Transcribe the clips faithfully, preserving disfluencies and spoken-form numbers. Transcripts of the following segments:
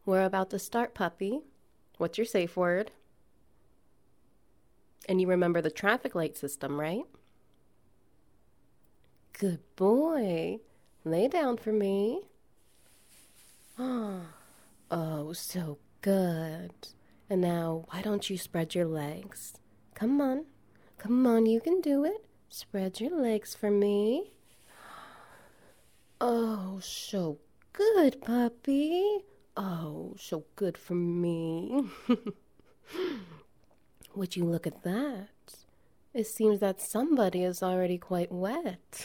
We're about to start, puppy. What's your safe word? And you remember the traffic light system, right? Good boy. Lay down for me. Oh, so good. And now, why don't you spread your legs? Come on. Come on, you can do it. Spread your legs for me. Oh, so good, puppy. Oh, so good for me. Would you look at that? It seems that somebody is already quite wet.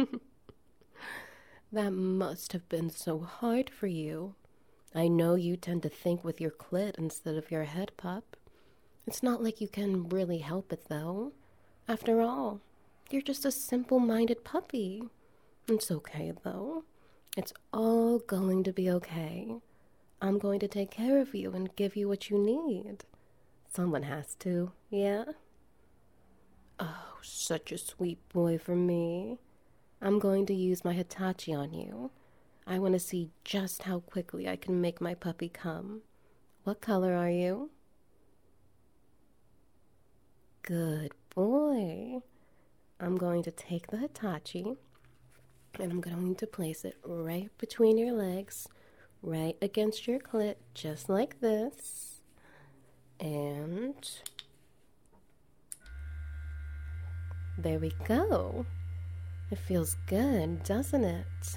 That must have been so hard for you. I know you tend to think with your clit instead of your head, pup. It's not like you can really help it, though. After all, you're just a simple-minded puppy. It's okay, though. It's all going to be okay. I'm going to take care of you and give you what you need. Someone has to, yeah? Oh, such a sweet boy for me. I'm going to use my Hitachi on you. I want to see just how quickly I can make my puppy come. What color are you? Good boy. I'm going to take the Hitachi and I'm going to place it right between your legs, right against your clit, just like this. And there we go. It feels good, doesn't it?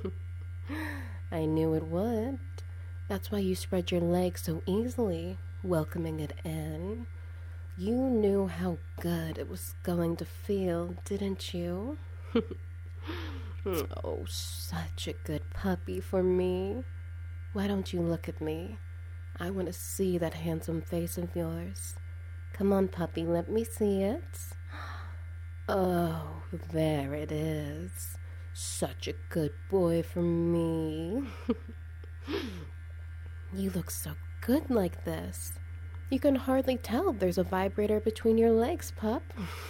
I knew it would. That's why you spread your legs so easily, welcoming it in. You knew how good it was going to feel, didn't you? Oh, such a good puppy for me. Why don't you look at me? I want to see that handsome face of yours. Come on, puppy, let me see it. Oh, there it is. Such a good boy for me. You look so good like this. You can hardly tell there's a vibrator between your legs, pup.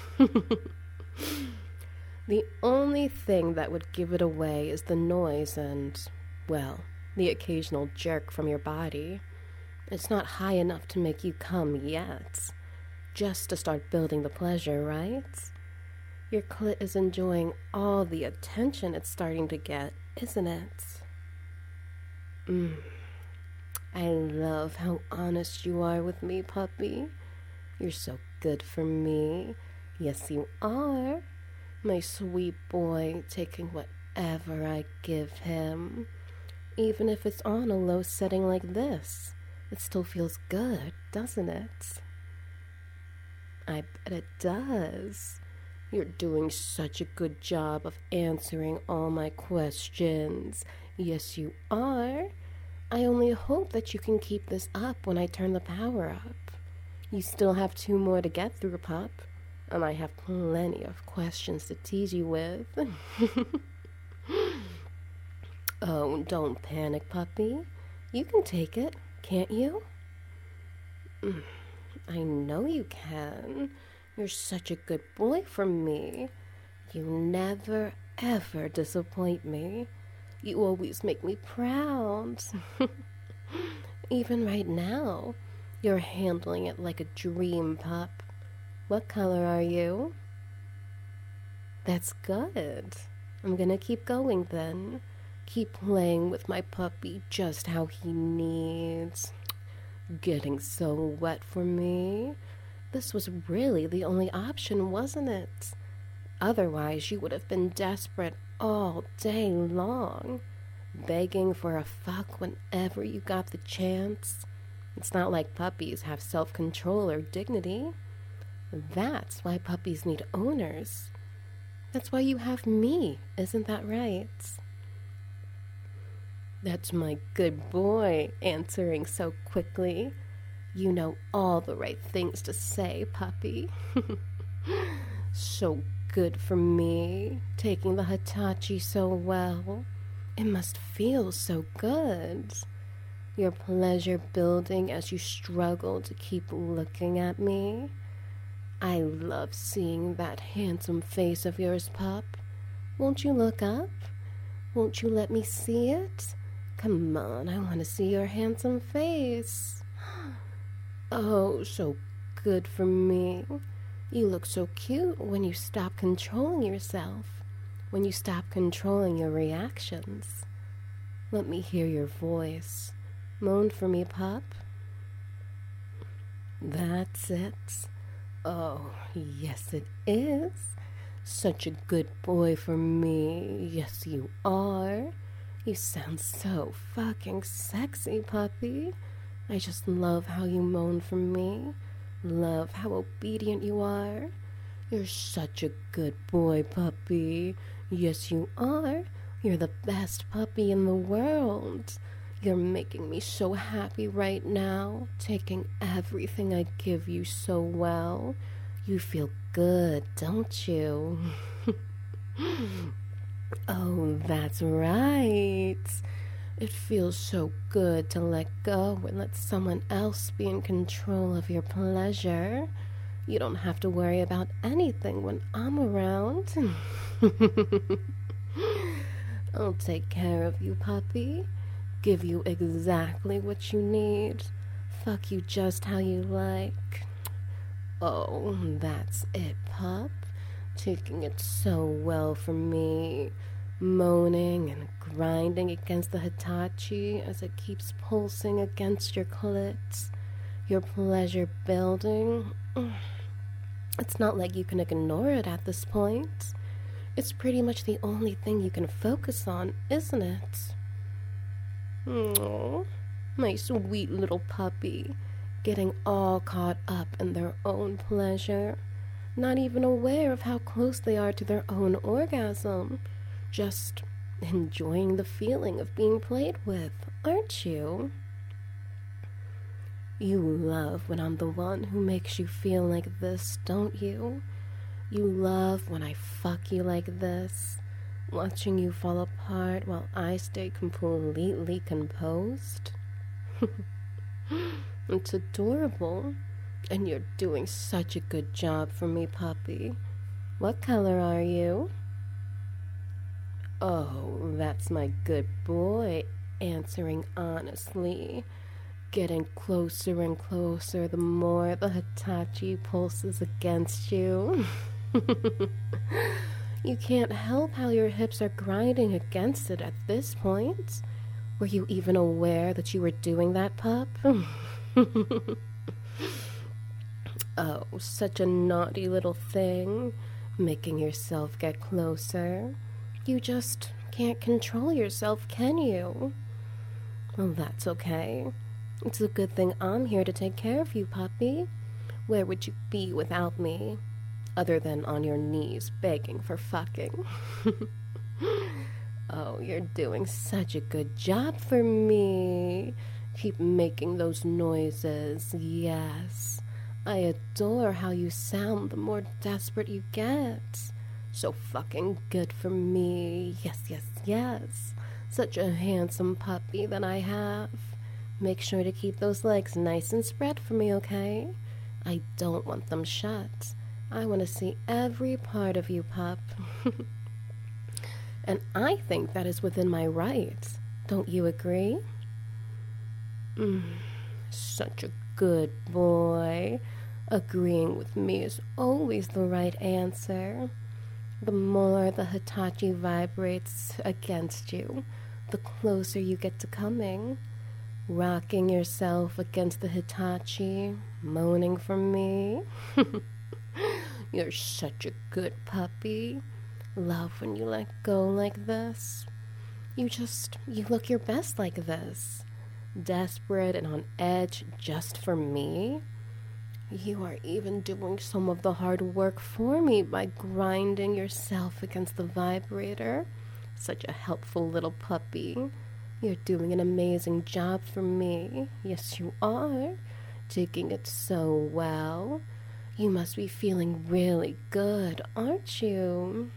The only thing that would give it away is the noise and, well, the occasional jerk from your body. It's not high enough to make you come yet. Just to start building the pleasure, right? Your clit is enjoying all the attention it's starting to get, isn't it? Mm. I love how honest you are with me, puppy. You're so good for me. Yes, you are. My sweet boy, taking whatever I give him. Even if it's on a low setting like this, it still feels good, doesn't it? I bet it does. You're doing such a good job of answering all my questions. Yes, you are. I only hope that you can keep this up when I turn the power up. You still have two more to get through, pup. And I have plenty of questions to tease you with. Oh, don't panic, puppy. You can take it, can't you? I know you can. You're such a good boy for me. You never, ever disappoint me. You always make me proud. Even right now, you're handling it like a dream, pup. What color are you? That's good. I'm gonna keep going then. Keep playing with my puppy just how he needs. Getting so wet for me. This was really the only option, wasn't it? Otherwise, you would have been desperate all day long, begging for a fuck whenever you got the chance. It's not like puppies have self-control or dignity. That's why puppies need owners. That's why you have me, isn't that right? That's my good boy answering so quickly. You know all the right things to say, puppy. So good for me, taking the Hitachi so well. It must feel so good. Your pleasure building as you struggle to keep looking at me. I love seeing that handsome face of yours, pup. Won't you look up? Won't you let me see it? Come on, I want to see your handsome face. Oh, so good for me. You look so cute when you stop controlling yourself, when you stop controlling your reactions. Let me hear your voice. Moan for me, pup. That's it. Oh, yes it is. Such a good boy for me. Yes, you are. You sound so fucking sexy, puppy. I just love how you moan for me. Love how obedient you are. You're such a good boy, puppy. Yes, you are. You're the best puppy in the world. You're making me so happy right now, taking everything I give you so well. You feel good, don't you? Oh, that's right. It feels so good to let go and let someone else be in control of your pleasure. You don't have to worry about anything when I'm around. I'll take care of you, puppy. Give you exactly what you need. Fuck you just how you like. Oh, that's it, pup. Taking it so well for me. Moaning and grinding against the Hitachi as it keeps pulsing against your clit. Your pleasure building. It's not like you can ignore it at this point. It's pretty much the only thing you can focus on, isn't it? Aww, my sweet little puppy, getting all caught up in their own pleasure, not even aware of how close they are to their own orgasm, just enjoying the feeling of being played with, aren't you? You love when I'm the one who makes you feel like this, don't you? You love when I fuck you like this, watching you fall apart while I stay completely composed. It's adorable, and you're doing such a good job for me, puppy. What color are you? Oh, that's my good boy, answering honestly, getting closer and closer the more the Hitachi pulses against you. You can't help how your hips are grinding against it at this point. Were you even aware that you were doing that, pup? Oh, such a naughty little thing, making yourself get closer. You just can't control yourself, can you? Well, that's okay. It's a good thing I'm here to take care of you, puppy. Where would you be without me? Other than on your knees begging for fucking. Oh, you're doing such a good job for me. Keep making those noises, yes. I adore how you sound the more desperate you get. So fucking good for me. Yes, yes, yes. Such a handsome puppy that I have. Make sure to keep those legs nice and spread for me, okay? I don't want them shut. I want to see every part of you, pup. And I think that is within my rights. Don't you agree? Mm, such a good boy. Agreeing with me is always the right answer. The more the Hitachi vibrates against you, the closer you get to coming. Rocking yourself against the Hitachi, moaning for me. You're such a good puppy. Love when you let go like this. You just, you look your best like this. Desperate and on edge just for me. You are even doing some of the hard work for me by grinding yourself against the vibrator. Such a helpful little puppy. You're doing an amazing job for me. Yes, you are. Taking it so well. You must be feeling really good, aren't you?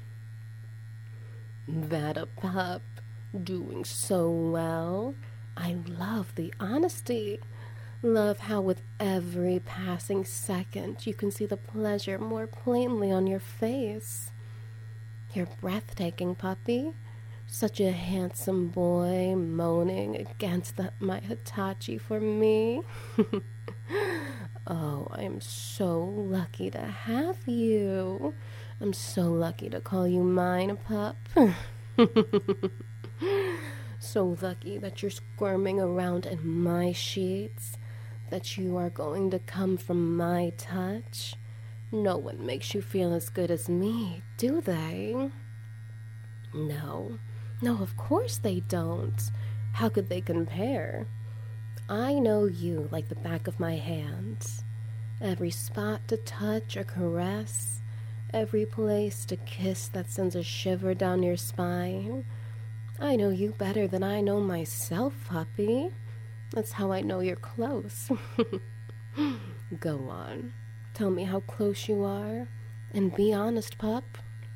That a pup. Doing so well. I love the honesty. Love how with every passing second you can see the pleasure more plainly on your face. You're breathtaking, puppy. Such a handsome boy moaning against the, my Hitachi for me. Oh, I'm so lucky to have you. I'm so lucky to call you mine, pup. So lucky that you're squirming around in my sheets, that you are going to come from my touch. No one makes you feel as good as me, do they? No. No, of course they don't. How could they compare? I know you like the back of my hand. Every spot to touch or caress, every place to kiss that sends a shiver down your spine. I know you better than I know myself, puppy. That's how I know you're close. Go on. Tell me how close you are, and be honest, pup.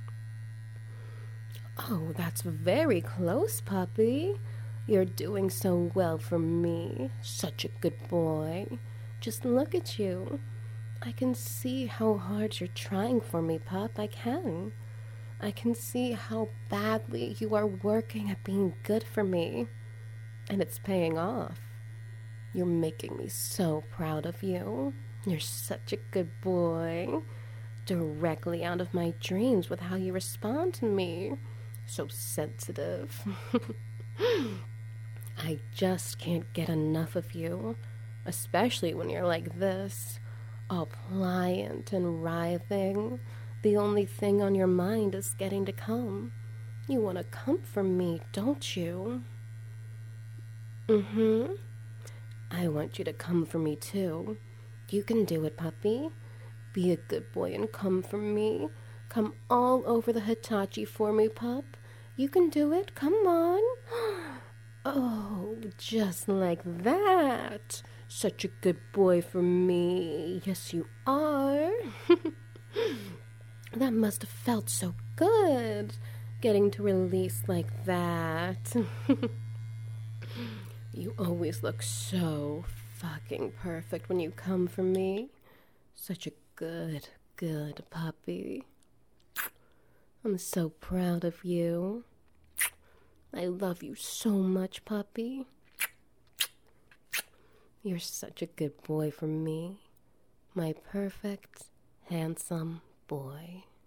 Oh, that's very close, puppy. You're doing so well for me. Such a good boy. Just look at you. I can see how hard you're trying for me, pup. I can. I can see how badly you are working at being good for me. And it's paying off. You're making me so proud of you. You're such a good boy. Directly out of my dreams with how you respond to me. So sensitive. I just can't get enough of you. Especially when you're like this. All pliant and writhing. The only thing on your mind is getting to come. You want to come from me, don't you? Mm-hmm. I want you to come for me, too. You can do it, puppy. Be a good boy and come for me. Come all over the Hitachi for me, pup. You can do it. Come on. Oh, just like that. Such a good boy for me. Yes, you are. That must have felt so good, getting to release like that. You always look so fucking perfect when you come for me. Such a good, good puppy. I'm so proud of you. I love you so much, puppy. You're such a good boy for me. My perfect, handsome boy.